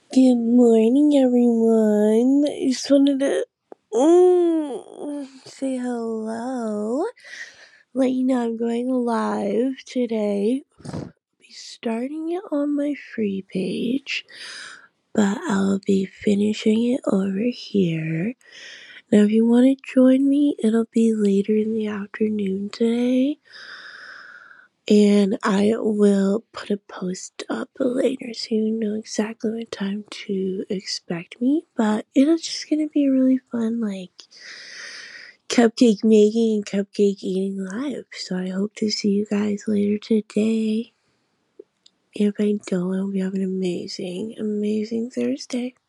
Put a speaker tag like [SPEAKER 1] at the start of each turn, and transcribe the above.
[SPEAKER 1] Good morning, everyone. I just wanted to say hello. Let you know I'm going live today. I'll be starting it on my free page, but I'll be finishing it over here. Now, if you want to join me, it'll be later in the afternoon today. And I will put a post up later so you know exactly what time to expect me. But it's just gonna be really fun, cupcake making and cupcake eating live. So I hope to see you guys later today. If I don't, I hope you have an amazing, amazing Thursday.